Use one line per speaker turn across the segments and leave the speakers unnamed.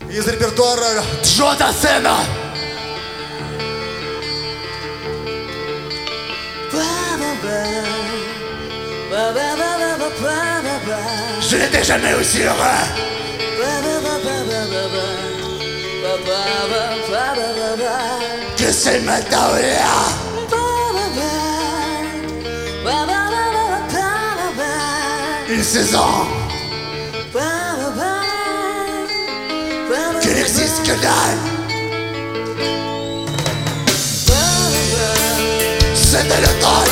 из репертуара
Джо Дассена. Je n'étais jamais aussi heureux. Que c'est maintenant là. Une saison qui n'existe que dalle. C'était le temps.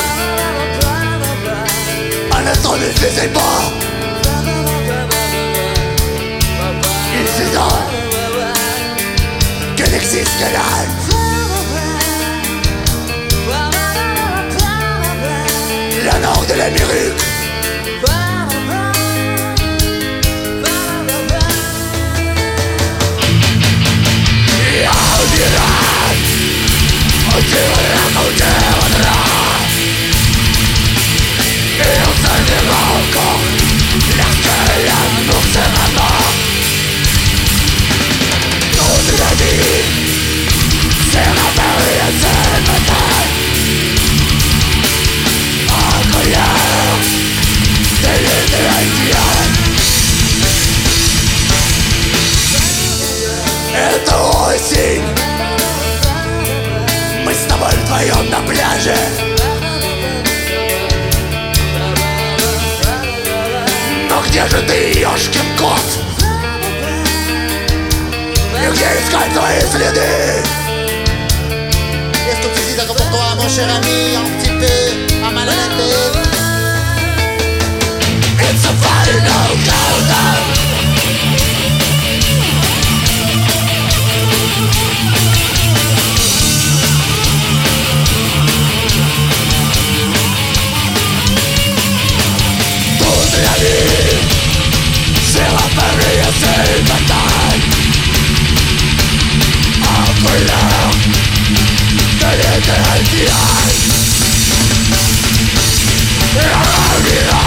Un instant ne faisait pas. Une saison qui n'existe que dalle. La nord de l'Amérique. Это осень. Мы с тобой вдвоем на пляже. Но где же ты, ёшкин кот? И где искать твои следы?
Est-ce que tu dis d'accord pour toi, mon cher ami, un petit peu à mal à la tête?
It's a final countdown. Toute la vie, c'est la période, c'est une bataille. En couleur de l'éternité. La vida.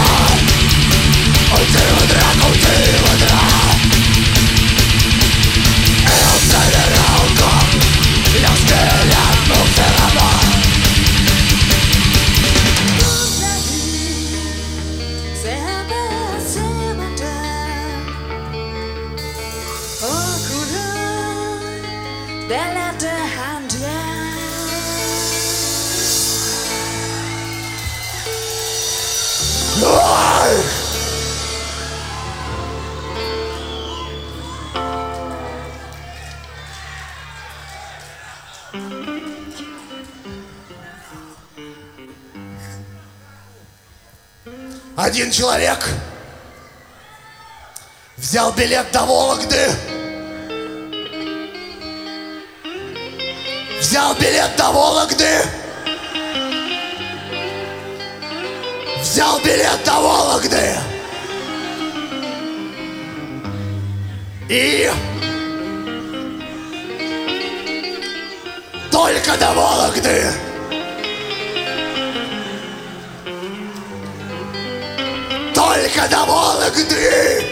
Один человек взял билет до Вологды. Взял билет до Вологды. Взял билет до Вологды. И только до Вологды. Только до Вологды.